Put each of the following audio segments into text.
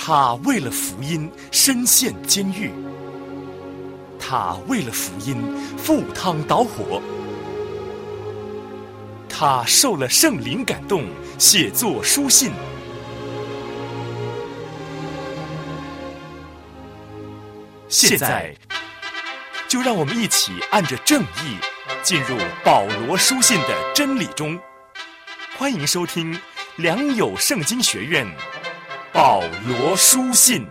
他为了福音身陷监狱，他为了福音赴汤蹈火，他受了圣灵感动，写作书信。现在就让我们一起按着正义进入保罗书信的真理中。欢迎收听良友圣经学院保罗书信。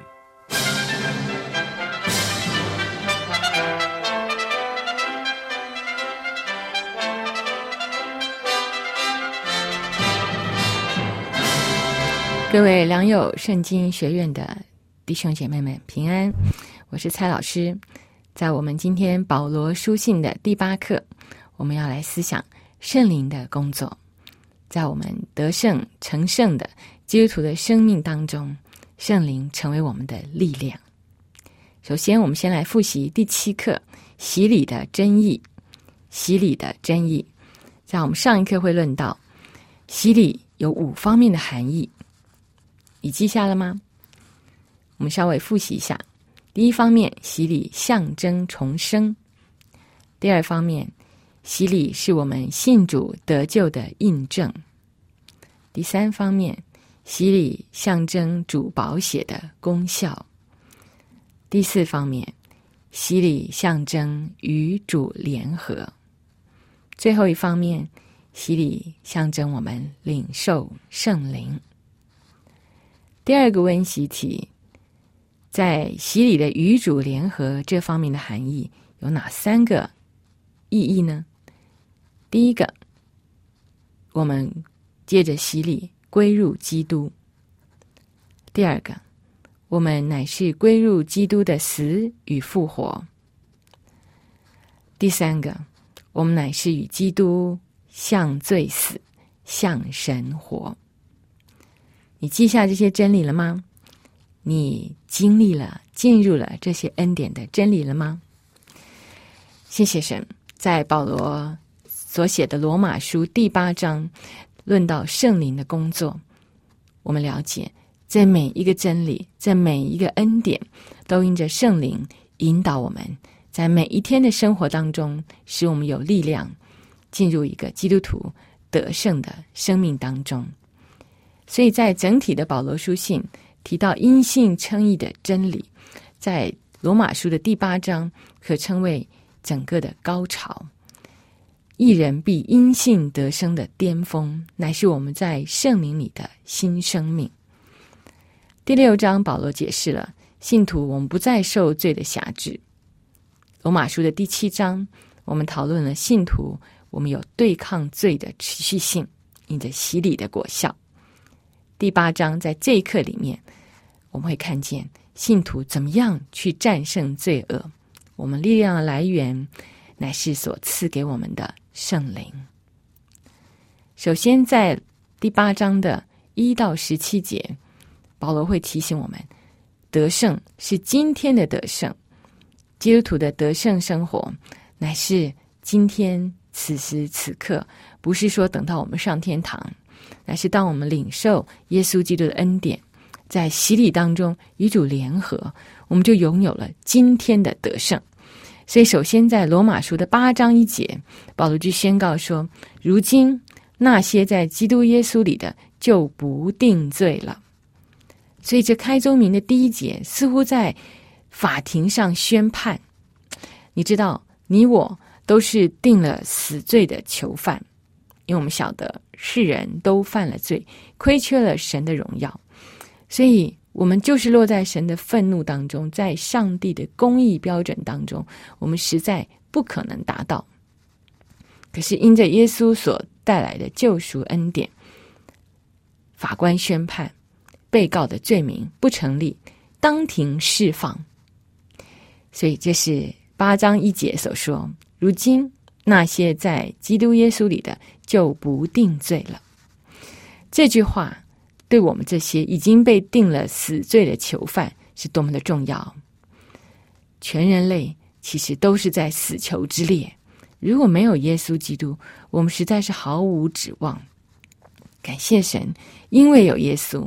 各位良友圣经学院的弟兄姐妹们平安，我是蔡老师。在我们今天保罗书信的第8课，我们要来思想圣灵的工作。在我们得胜成圣的基督徒的生命当中，圣灵成为我们的力量。首先我们先来复习第7课，洗礼的真义。洗礼的真义，在我们上一课会论到洗礼有5方面的含义，你记下了吗？我们稍微复习一下。第一方面，洗礼象征重生。第二方面，洗礼是我们信主得救的印证。第三方面，洗礼象征主宝血的功效。第四方面，洗礼象征与主联合。最后一方面，洗礼象征我们领受圣灵。第二个温习题，在洗礼的与主联合这方面的含义有哪3个意义呢？第一个，我们借着洗礼归入基督。第二个，我们乃是归入基督的死与复活。第三个，我们乃是与基督向罪死，向神活。你记下这些真理了吗？你经历了进入了这些恩典的真理了吗？谢谢神。在保罗所写的罗马书第8章论到圣灵的工作，我们了解这每一个真理，这每一个恩典都因着圣灵引导我们在每一天的生活当中，使我们有力量进入一个基督徒得胜的生命当中。所以在整体的保罗书信提到因信称义的真理，在罗马书的第8章可称为整个的高潮。义人必因信得生的巅峰，乃是我们在圣灵里的新生命。第6章保罗解释了信徒我们不再受罪的辖制。罗马书的第7章我们讨论了信徒我们有对抗罪的持续性，因着洗礼的果效。第8章在这一课里面，我们会看见信徒怎么样去战胜罪恶，我们力量的来源乃是所赐给我们的圣灵。首先在第8章的1到17节，保罗会提醒我们，得胜是今天的得胜，基督徒的得胜生活乃是今天此时此刻，不是说等到我们上天堂，乃是当我们领受耶稣基督的恩典，在洗礼当中与主联合，我们就拥有了今天的得胜。所以首先在罗马书的8章1节，保罗就宣告说，如今那些在基督耶稣里的就不定罪了。所以这开宗明的第1节似乎在法庭上宣判，你知道你我都是定了死罪的囚犯，因为我们晓得世人都犯了罪，亏缺了神的荣耀，所以我们就是落在神的愤怒当中，在上帝的公义标准当中，我们实在不可能达到。可是因着耶稣所带来的救赎恩典，法官宣判被告的罪名不成立，当庭释放。所以这是8章1节所说，如今那些在基督耶稣里的就不定罪了。这句话对我们这些已经被定了死罪的囚犯是多么的重要。全人类其实都是在死囚之列，如果没有耶稣基督，我们实在是毫无指望。感谢神，因为有耶稣，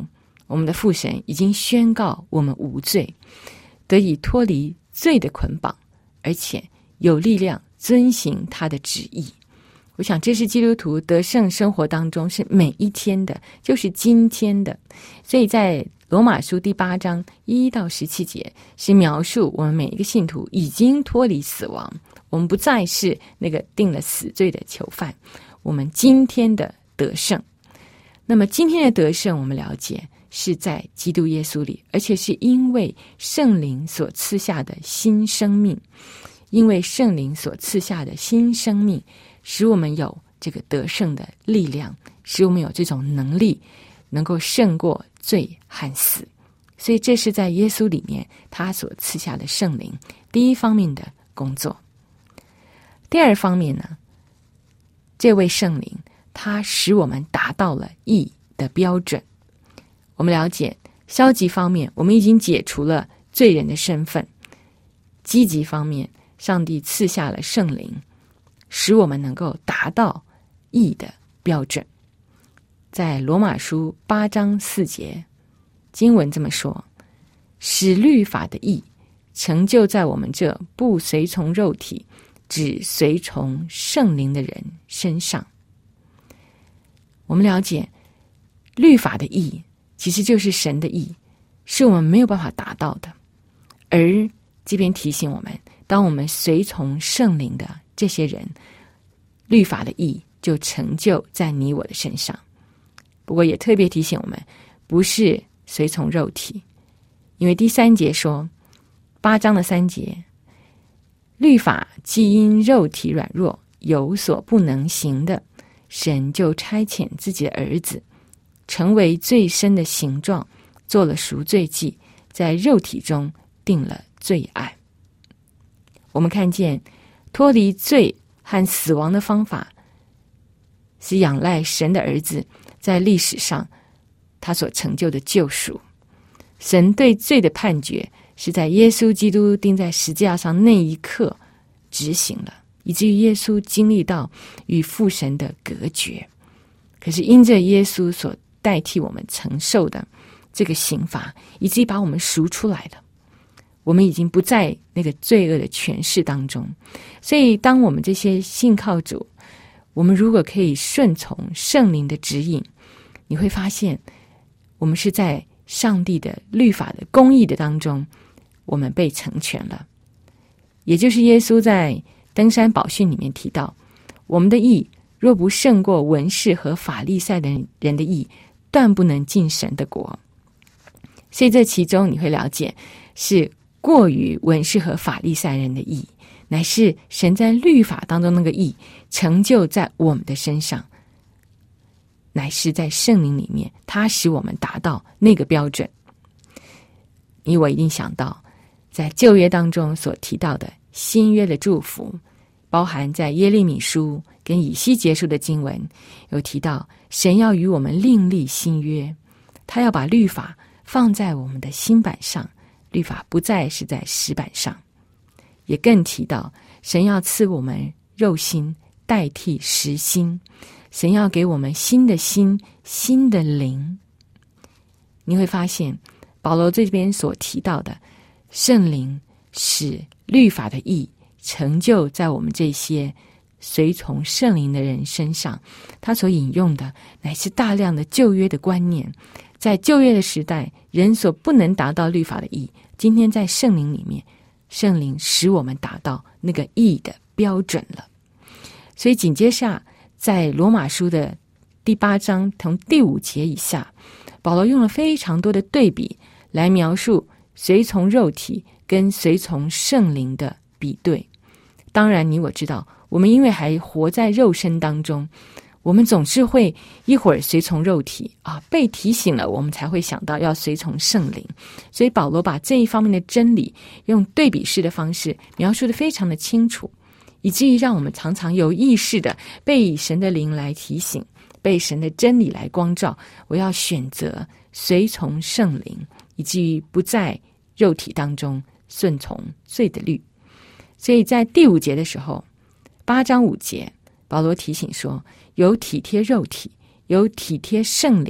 我们的父神已经宣告我们无罪，得以脱离罪的捆绑，而且有力量遵行他的旨意。我想这是基督徒得胜生活当中是每一天的，就是今天的。所以在罗马书第8章1到17节是描述我们每一个信徒已经脱离死亡，我们不再是那个定了死罪的囚犯，我们今天的得胜。那么今天的得胜我们了解是在基督耶稣里，而且是因为圣灵所赐下的新生命，因为圣灵所赐下的新生命使我们有这个得胜的力量，使我们有这种能力能够胜过罪和死。所以这是在耶稣里面他所赐下的圣灵第一方面的工作。第二方面呢，这位圣灵他使我们达到了义的标准。我们了解消极方面我们已经解除了罪人的身份，积极方面上帝赐下了圣灵，使我们能够达到义的标准。在罗马书8章4节经文这么说，使律法的义成就在我们这不随从肉体只随从圣灵的人身上。我们了解律法的义其实就是神的义，是我们没有办法达到的。而这边提醒我们，当我们随从圣灵的这些人，律法的义就成就在你我的身上。不过也特别提醒我们，不是随从肉体，因为第3节说，8章的3节，律法既因肉体软弱有所不能行的，神就差遣自己的儿子成为最深的形状，做了赎罪祭，在肉体中定了罪案。我们看见脱离罪和死亡的方法是仰赖神的儿子在历史上他所成就的救赎。神对罪的判决是在耶稣基督钉在十字架上那一刻执行了，以至于耶稣经历到与父神的隔绝。可是因着耶稣所代替我们承受的这个刑罚，以至于把我们赎出来了，我们已经不在那个罪恶的权势当中。所以当我们这些信靠主，我们如果可以顺从圣灵的指引，你会发现我们是在上帝的律法的公义的当中，我们被成全了。也就是耶稣在登山宝训里面提到，我们的义若不胜过文士和法利赛的人的义，断不能进神的国。所以这其中你会了解，是过于文士和法利赛人的义，乃是神在律法当中那个义成就在我们的身上，乃是在圣灵里面，它使我们达到那个标准。你我一定想到在旧约当中所提到的新约的祝福，包含在耶利米书跟以西结书的经文，有提到神要与我们另立新约，他要把律法放在我们的心板上，律法不再是在石板上。也更提到神要赐我们肉心代替石心，神要给我们新的心，新的灵。你会发现保罗这边所提到的圣灵使律法的义成就在我们这些随从圣灵的人身上，他所引用的乃是大量的旧约的观念。在旧约的时代，人所不能达到律法的义，今天在圣灵里面，圣灵使我们达到那个义的标准了。所以紧接下在罗马书的第8章从第5节以下，保罗用了非常多的对比来描述随从肉体跟随从圣灵的比对。当然你我知道，我们因为还活在肉身当中，我们总是会一会儿随从肉体被提醒了，我们才会想到要随从圣灵。所以保罗把这一方面的真理用对比式的方式描述得非常的清楚，以至于让我们常常有意识的被神的灵来提醒，被神的真理来光照，我要选择随从圣灵，以至于不在肉体当中顺从罪的律。所以在第5节的时候，8章5节保罗提醒说，有体贴肉体，有体贴圣灵，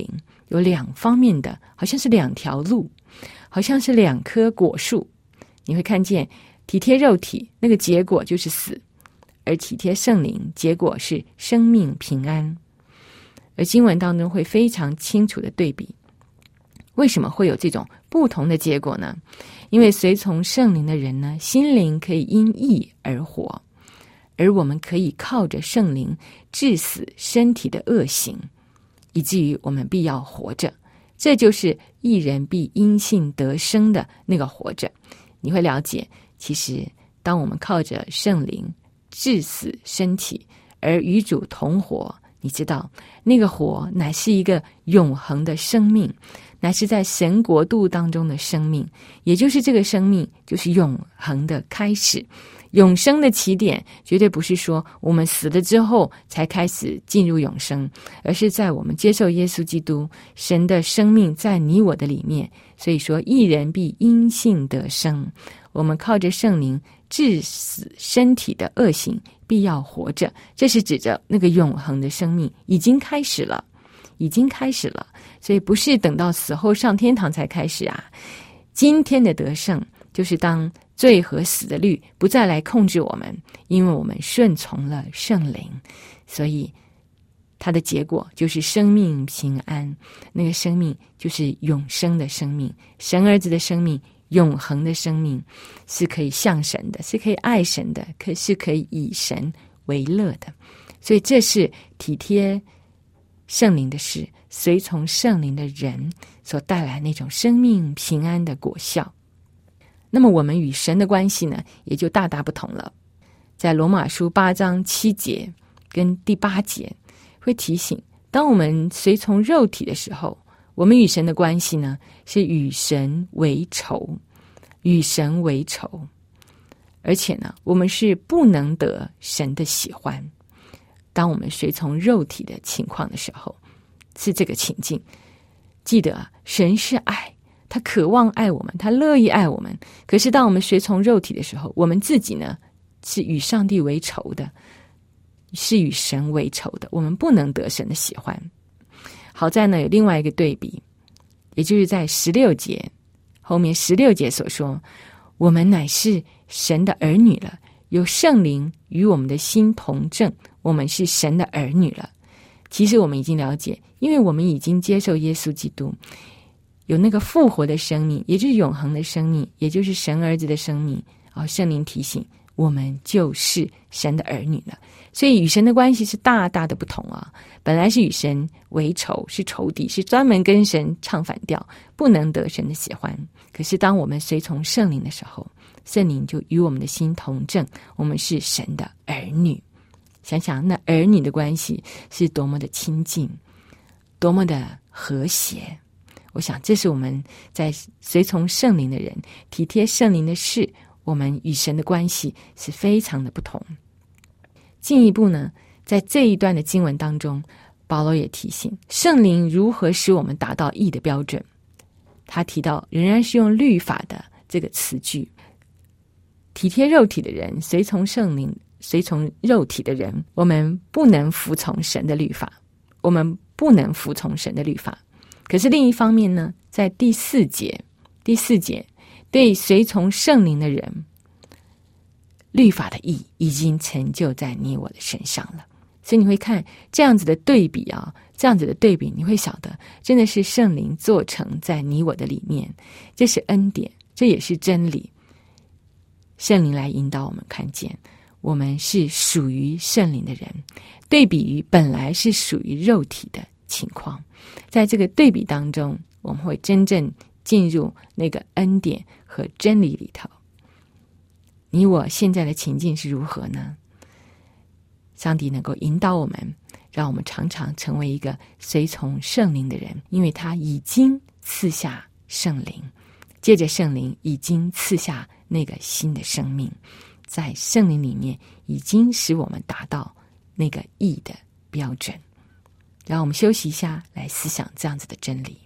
有两方面的，好像是两条路，好像是两棵果树。你会看见体贴肉体，那个结果就是死，而体贴圣灵，结果是生命平安。而经文当中会非常清楚的对比，为什么会有这种不同的结果呢？因为随从圣灵的人呢，心灵可以因义而活，而我们可以靠着圣灵治死身体的恶行，以至于我们必要活着。这就是义人必因信得生的那个活着。你会了解，其实当我们靠着圣灵治死身体而与主同活，你知道那个活乃是一个永恒的生命，乃是在神国度当中的生命，也就是这个生命就是永恒的开始。永生的起点绝对不是说我们死了之后才开始进入永生，而是在我们接受耶稣基督，神的生命在你我的里面。所以说义人必因信得生，我们靠着圣灵治死身体的恶行，必要活着。这是指着那个永恒的生命已经开始了，已经开始了。所以不是等到死后上天堂才开始啊！今天的得胜就是当罪和死的律不再来控制我们，因为我们顺从了圣灵，所以它的结果就是生命平安。那个生命就是永生的生命，神儿子的生命，永恒的生命，是可以向神的，是可以爱神的，是可以以神为乐的。所以这是体贴圣灵的事，随从圣灵的人所带来那种生命平安的果效。那么我们与神的关系呢，也就大大不同了。在罗马书8章7节跟第8节会提醒，当我们随从肉体的时候，我们与神的关系呢，是与神为仇，与神为仇。而且呢，我们是不能得神的喜欢。当我们随从肉体的情况的时候，是这个情境。记得啊，神是爱，他渴望爱我们，他乐意爱我们。可是当我们随从肉体的时候，我们自己呢，是与上帝为仇的，是与神为仇的，我们不能得神的喜欢。好在呢，有另外一个对比，也就是在16节后面16节所说，我们乃是神的儿女了，有圣灵与我们的心同证，我们是神的儿女了。其实我们已经了解，因为我们已经接受耶稣基督，有那个复活的生命，也就是永恒的生命，也就是神儿子的生命。圣灵提醒我们就是神的儿女了。所以与神的关系是大大的不同啊！本来是与神为仇，是仇敌，是专门跟神唱反调，不能得神的喜欢。可是当我们随从圣灵的时候，圣灵就与我们的心同证，我们是神的儿女。想想那儿女的关系是多么的亲近，多么的和谐。我想这是我们在随从圣灵的人，体贴圣灵的事，我们与神的关系是非常的不同。进一步呢，在这一段的经文当中，保罗也提醒圣灵如何使我们达到义的标准。他提到仍然是用律法的这个词句，体贴肉体的人，随从圣灵，随从肉体的人，我们不能服从神的律法，我们不能服从神的律法。可是另一方面呢，在第4节对随从圣灵的人，律法的义已经成就在你我的身上了。所以你会看这样子的对比啊，这样子的对比，你会晓得真的是圣灵做成在你我的里面，这是恩典，这也是真理。圣灵来引导我们看见我们是属于圣灵的人，对比于本来是属于肉体的情况。在这个对比当中，我们会真正进入那个恩典和真理里头。你我现在的情境是如何呢？上帝能够引导我们，让我们常常成为一个随从圣灵的人，因为他已经赐下圣灵，借着圣灵已经赐下那个新的生命，在圣灵里面已经使我们达到那个义的标准。让我们休息一下，来思想这样子的真理。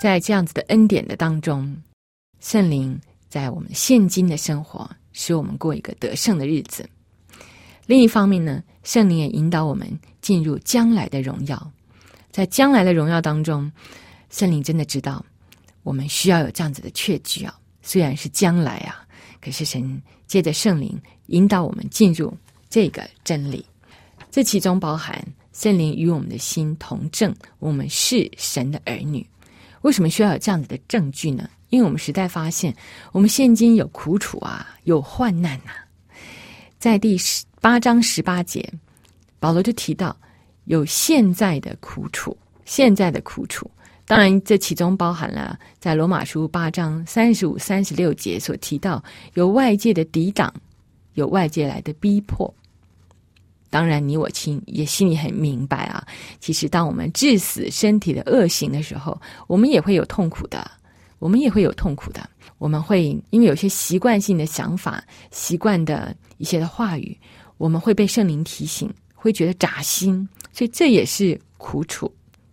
在这样子的恩典的当中，圣灵在我们现今的生活使我们过一个得胜的日子。另一方面呢，圣灵也引导我们进入将来的荣耀。在将来的荣耀当中，圣灵真的知道我们需要有这样子的确据啊，虽然是将来啊，可是神借着圣灵引导我们进入这个真理。这其中包含圣灵与我们的心同证，我们是神的儿女。为什么需要有这样子的证据呢？因为我们实在发现我们现今有苦楚啊，有患难啊。在第8章18节，保罗就提到有现在的苦楚，现在的苦楚。当然这其中包含了在罗马书8章35、36节所提到有外界的抵挡，有外界来的逼迫。当然你我也心里很明白啊，其实当我们致死身体的恶行的时候，我们也会有痛苦的，我们会因为有些习惯性的想法，习惯的一些的话语，我们会被圣灵提醒，会觉得扎心，所以这也是苦楚。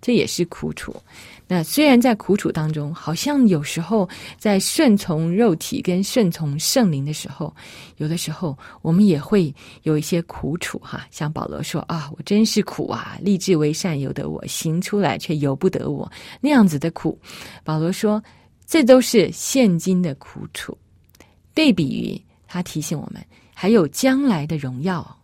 那虽然在苦楚当中，好像有时候在顺从肉体跟顺从圣灵的时候，有的时候我们也会有一些苦楚哈。像保罗说啊，我真是苦啊，立志为善由得我，行出来却由不得我，那样子的苦。保罗说这都是现今的苦楚，对比于他提醒我们还有将来的荣耀，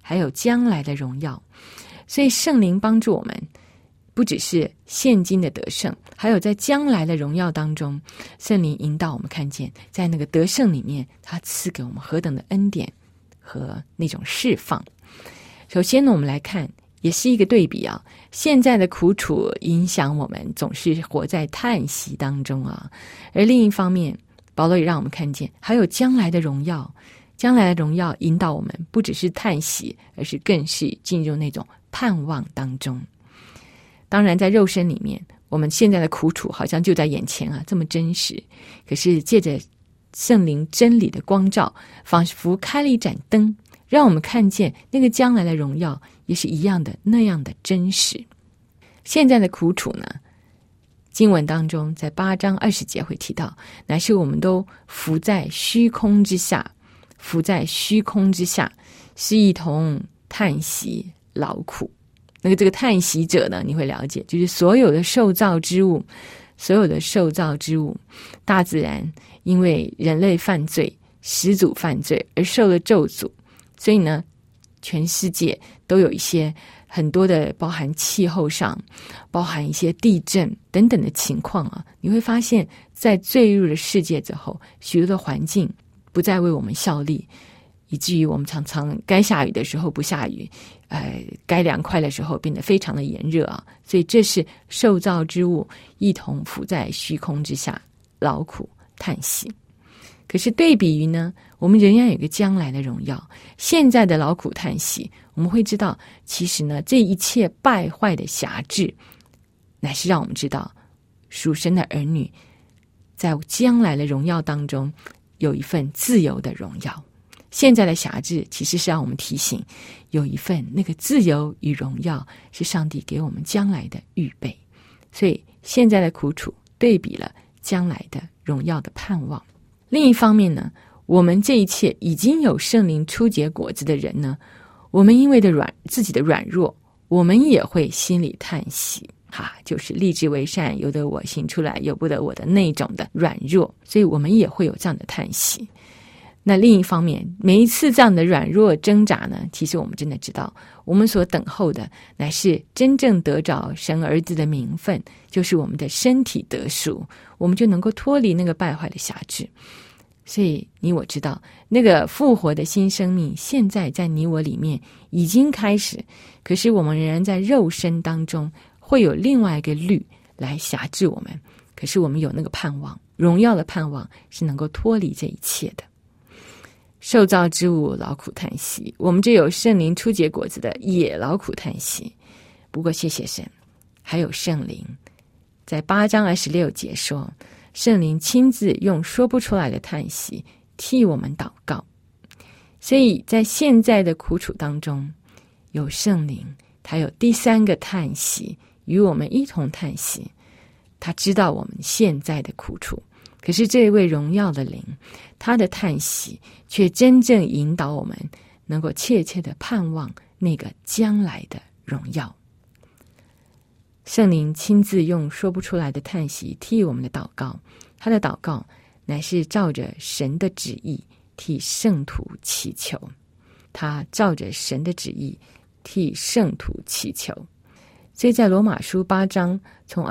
所以圣灵帮助我们不只是现今的得胜，还有在将来的荣耀当中，圣灵引导我们看见在那个得胜里面，他赐给我们何等的恩典和那种释放。首先呢，我们来看也是一个对比啊，现在的苦楚影响我们总是活在叹息当中啊，而另一方面保罗也让我们看见还有将来的荣耀，引导我们不只是叹息，而是更是进入那种盼望当中。当然在肉身里面，我们现在的苦楚好像就在眼前啊，这么真实，可是借着圣灵真理的光照，仿佛开了一盏灯，让我们看见那个将来的荣耀也是一样的，那样的真实。现在的苦楚呢，经文当中在8章20节会提到，乃是我们都伏在虚空之下，是一同叹息劳苦。这个叹息者呢，你会了解，就是所有的受造之物，大自然因为人类犯罪，始祖犯罪而受了咒诅，所以呢，全世界都有一些很多的包含气候上，包含一些地震等等的情况啊。你会发现在坠入了世界之后，许多的环境不再为我们效力，以至于我们常常该下雨的时候不下雨，该凉快的时候变得非常的炎热啊。所以这是受造之物一同伏在虚空之下，劳苦叹息。可是对比于呢，我们仍然有一个将来的荣耀。现在的劳苦叹息，我们会知道其实呢，这一切败坏的辖制，乃是让我们知道属神的儿女在将来的荣耀当中有一份自由的荣耀。现在的辖制其实是让我们提醒，有一份那个自由与荣耀是上帝给我们将来的预备。所以现在的苦楚对比了将来的荣耀的盼望。另一方面呢，我们这一切已经有圣灵初结果子的人呢，我们因为自己的软弱，我们也会心里叹息就是立志为善由得我，行出来由不得我的那种的软弱，所以我们也会有这样的叹息。那另一方面，每一次这样的软弱挣扎呢，其实我们真的知道，我们所等候的乃是真正得着神儿子的名分，就是我们的身体得赎，我们就能够脱离那个败坏的辖制。所以你我知道，那个复活的新生命现在在你我里面已经开始，可是我们仍然在肉身当中会有另外一个律来辖制我们，可是我们有那个盼望，荣耀的盼望是能够脱离这一切的。受造之物劳苦叹息，我们这有圣灵初结果子的也劳苦叹息。不过谢谢神，还有圣灵。在8章26节说，圣灵亲自用说不出来的叹息替我们祷告。所以在现在的苦楚当中，有圣灵，他有第三个叹息与我们一同叹息。 他知道我们现在的苦楚，可是这位荣耀的灵，他的叹息却真正引导我们能够切切的盼望那个将来的荣耀。圣灵亲自用说不出来的叹息替我们的祷告，他的祷告乃是照着神的旨意替圣徒祈求，他照着神的旨意替圣徒祈求。所以在罗马书8章从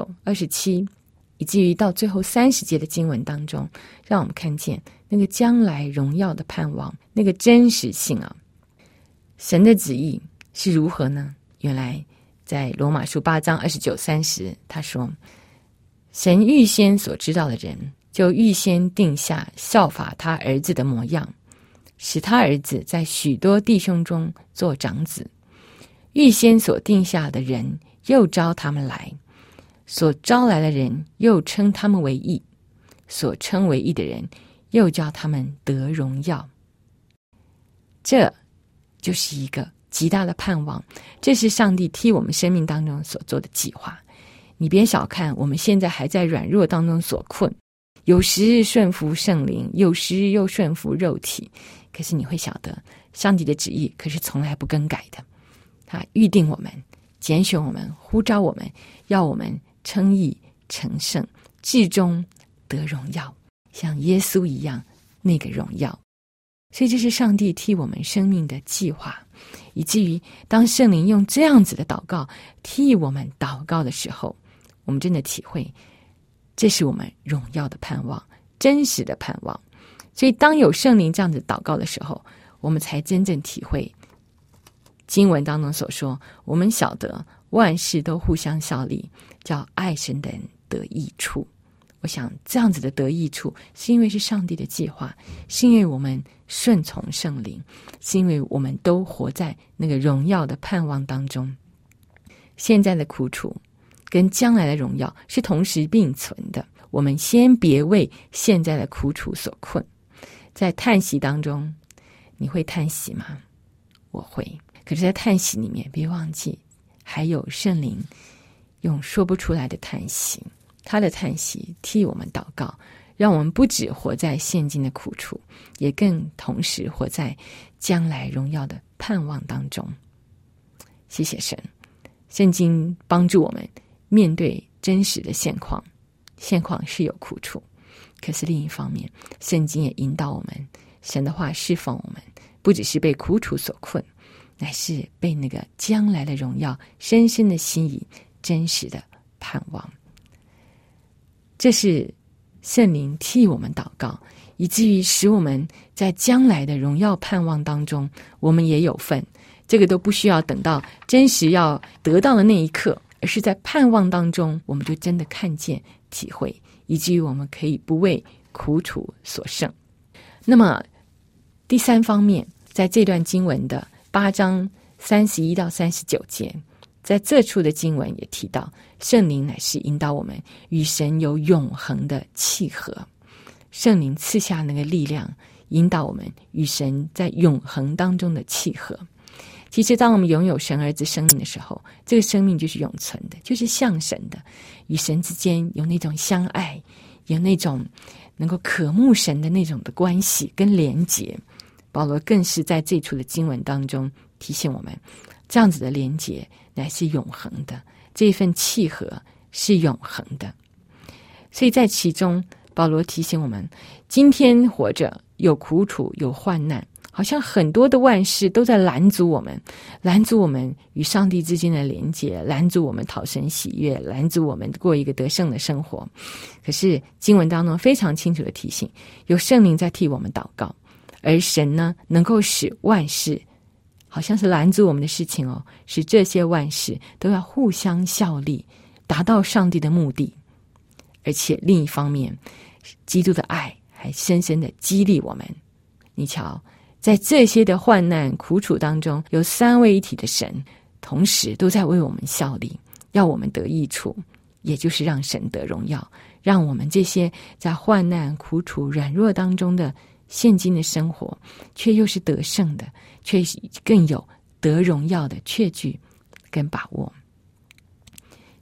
26、27以至于到最后30节的经文当中，让我们看见那个将来荣耀的盼望，那个真实性啊。神的旨意是如何呢？原来在罗马书8章29、30他说，神预先所知道的人，就预先定下效法他儿子的模样，使他儿子在许多弟兄中做长子。预先所定下的人，又招他们来，所招来的人，又称他们为义，所称为义的人，又叫他们得荣耀。这就是一个极大的盼望，这是上帝替我们生命当中所做的计划。你别小看我们现在还在软弱当中所困，有时顺服圣灵，有时又顺服肉体，可是你会晓得上帝的旨意可是从来不更改的。他预定我们，拣选我们，呼召我们，要我们称义成圣，至终得荣耀，像耶稣一样那个荣耀。所以这是上帝替我们生命的计划，以至于当圣灵用这样子的祷告替我们祷告的时候，我们真的体会这是我们荣耀的盼望，真实的盼望。所以当有圣灵这样子祷告的时候，我们才真正体会经文当中所说，我们晓得万事都互相效力，叫爱神的人得益处。我想这样子的得益处，是因为是上帝的计划，是因为我们顺从圣灵，是因为我们都活在那个荣耀的盼望当中。现在的苦楚跟将来的荣耀是同时并存的，我们先别为现在的苦楚所困。在叹息当中，你会叹息吗？我会。可是在叹息里面，别忘记还有圣灵用说不出来的叹息，他的叹息替我们祷告，让我们不只活在现今的苦楚，也更同时活在将来荣耀的盼望当中。谢谢神，圣经帮助我们面对真实的现况，现况是有苦楚，可是另一方面，圣经也引导我们，神的话释放我们，不只是被苦楚所困，乃是被那个将来的荣耀深深的吸引，真实的盼望。这是圣灵替我们祷告，以至于使我们在将来的荣耀盼望当中，我们也有份。这个都不需要等到真实要得到的那一刻，而是在盼望当中，我们就真的看见体会，以至于我们可以不为苦楚所胜。那么第三方面，在这段经文的8章31到39节，在这处的经文也提到，圣灵乃是引导我们与神有永恒的契合。圣灵赐下那个力量，引导我们与神在永恒当中的契合。其实当我们拥有神儿子生命的时候，这个生命就是永存的，就是像神的，与神之间有那种相爱，有那种能够渴慕神的那种的关系跟连结。保罗更是在这处的经文当中提醒我们，这样子的连结乃是永恒的，这份契合是永恒的。所以在其中，保罗提醒我们，今天活着有苦楚，有患难，好像很多的万事都在拦阻我们，拦阻我们与上帝之间的连结，拦阻我们讨神喜悦，拦阻我们过一个得胜的生活。可是经文当中非常清楚的提醒，有圣灵在替我们祷告，而神呢，能够使万事，好像是拦阻我们的事情哦，使这些万事都要互相效力，达到上帝的目的。而且另一方面，基督的爱还深深的激励我们。你瞧，在这些的患难苦楚当中，有三位一体的神同时都在为我们效力，要我们得益处，也就是让神得荣耀，让我们这些在患难苦楚软弱当中的现今的生活，却又是得胜的，却更有得荣耀的确据跟把握。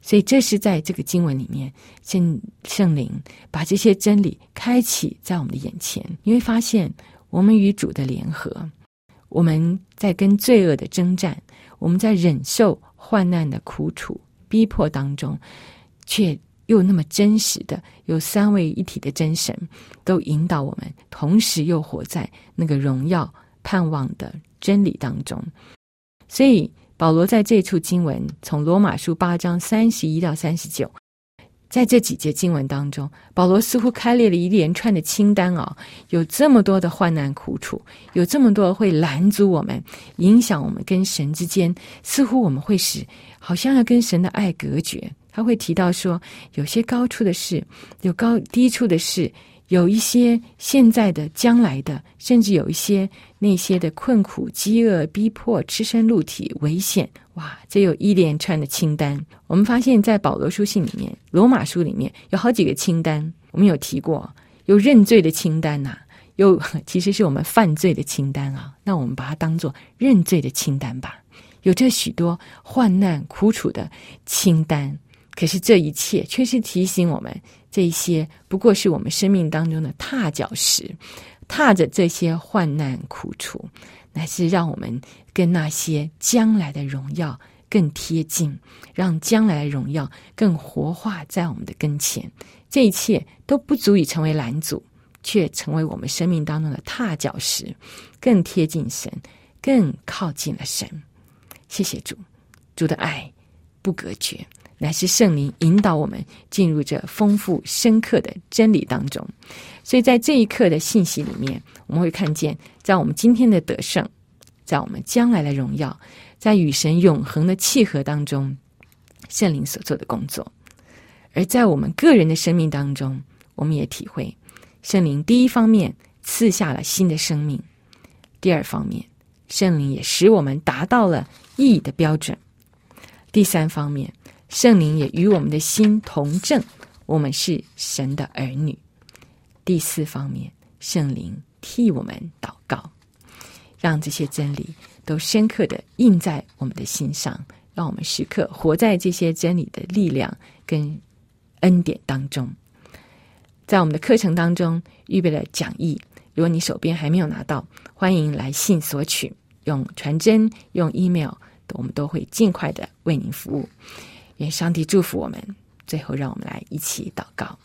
所以这是在这个经文里面，圣灵把这些真理开启在我们的眼前。你会发现我们与主的联合，我们在跟罪恶的征战，我们在忍受患难的苦楚逼迫当中，却又那么真实的有三位一体的真神都引导我们，同时又活在那个荣耀盼望的真理当中。所以保罗在这处经文，从罗马书8章31到39，在这几节经文当中，保罗似乎开列了一连串的清单有这么多的患难苦楚，有这么多会拦阻我们，影响我们跟神之间，似乎我们会使好像要跟神的爱隔绝。他会提到说，有些高处的事，有低处的事，有一些现在的将来的，甚至有一些那些的困苦饥饿逼迫赤身露体危险。哇，这有一连串的清单。我们发现在保罗书信里面，罗马书里面有好几个清单，我们有提过，有认罪的清单有其实是我们犯罪的清单那我们把它当作认罪的清单吧。有这许多患难苦楚的清单，可是这一切却是提醒我们，这一些不过是我们生命当中的踏脚石，踏着这些患难苦楚，乃是让我们跟那些将来的荣耀更贴近，让将来的荣耀更活化在我们的跟前。这一切都不足以成为拦阻，却成为我们生命当中的踏脚石，更贴近神，更靠近了神。谢谢主，主的爱不隔绝，乃是圣灵引导我们进入这丰富深刻的真理当中。所以在这一刻的信息里面，我们会看见，在我们今天的得胜，在我们将来的荣耀，在与神永恒的契合当中，圣灵所做的工作。而在我们个人的生命当中，我们也体会圣灵第一方面赐下了新的生命，第二方面圣灵也使我们达到了义的标准，第三方面圣灵也与我们的心同证，我们是神的儿女。第四方面，圣灵替我们祷告，让这些真理都深刻地印在我们的心上，让我们时刻活在这些真理的力量跟恩典当中。在我们的课程当中预备了讲义，如果你手边还没有拿到，欢迎来信索取，用传真用 email， 我们都会尽快的为您服务。愿上帝祝福我们。最后让我们来一起祷告。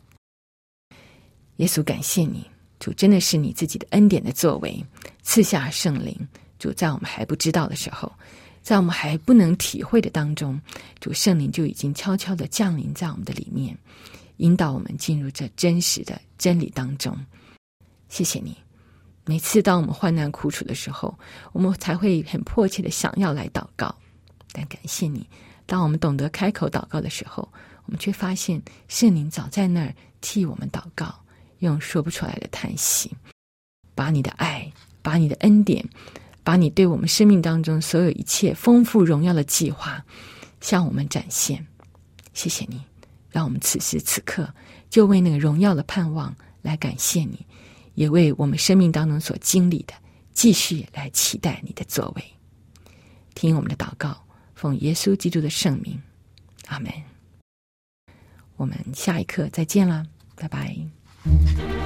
耶稣，感谢你，主，真的是你自己的恩典的作为，赐下圣灵。主，在我们还不知道的时候，在我们还不能体会的当中，主，圣灵就已经悄悄地降临在我们的里面，引导我们进入这真实的真理当中。谢谢你，每次当我们患难苦楚的时候，我们才会很迫切的想要来祷告，但感谢你，当我们懂得开口祷告的时候，我们却发现圣灵早在那儿替我们祷告，用说不出来的叹息，把你的爱，把你的恩典，把你对我们生命当中所有一切丰富荣耀的计划向我们展现。谢谢你，让我们此时此刻就为那个荣耀的盼望来感谢你，也为我们生命当中所经历的继续来期待你的作为。听我们的祷告，奉耶稣基督的圣名，阿们。我们下一课再见啦，拜拜。